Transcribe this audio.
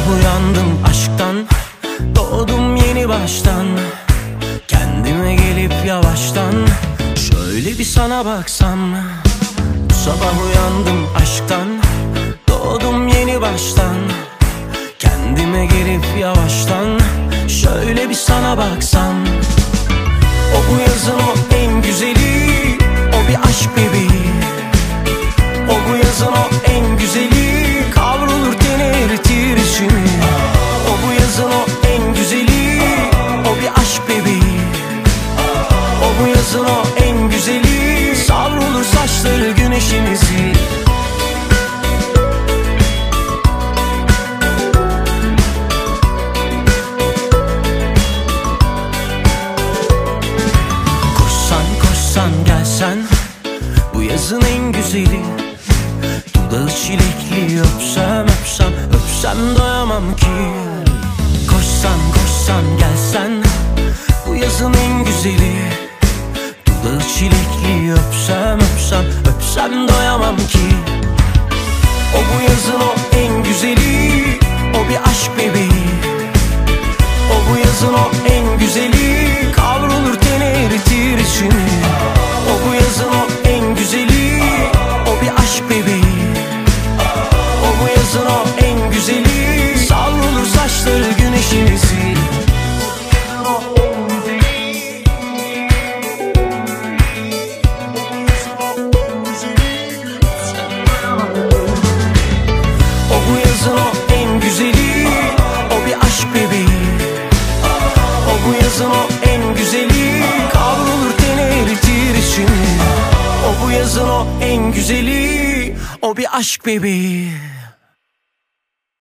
uyandım aşktan, doğdum yeni baştan. Kendime gelip yavaştan şöyle bir sana baksam. Bu sabah uyandım aşktan, doğdum yeni baştan. Kendime gelip yavaştan şöyle bir sana baksam. O bu yazın o en güzeli, o bir aşk bebeği. O bu yazın o en güzeli, kavrulur teni eritir içimi. O bu yazın o en güzeli, o bir aşk bebeği. O bu yazın o en güzeli, savrulur saçları güneşimizi. Koşsan koşsan gelsen, bu yazın en güzeli. Dudağı çilekli, öpsem öpsem öpsem doyamam ki. Koşsan koşsan gelsen, bu yazın en güzeli. Dudağı çilekli, öpsem öpsem öpsem doyamam ki. O bu yazın o en güzeli, o bir aşk bebeği. O bu yazın o en güzeli, kavrulur teni eritir içimi. O bu yazın o en güzeli, o bir aşk bebeği. O bu yazın o en güzeli, savrulur saçları güneşimizi. O bu yazın o en güzeli, o bir aşk bebeği. O bu yazın o en güzeli, kavrulur teni eritir içimi. O bu yazın o en güzeli, o bir aşk bebeği.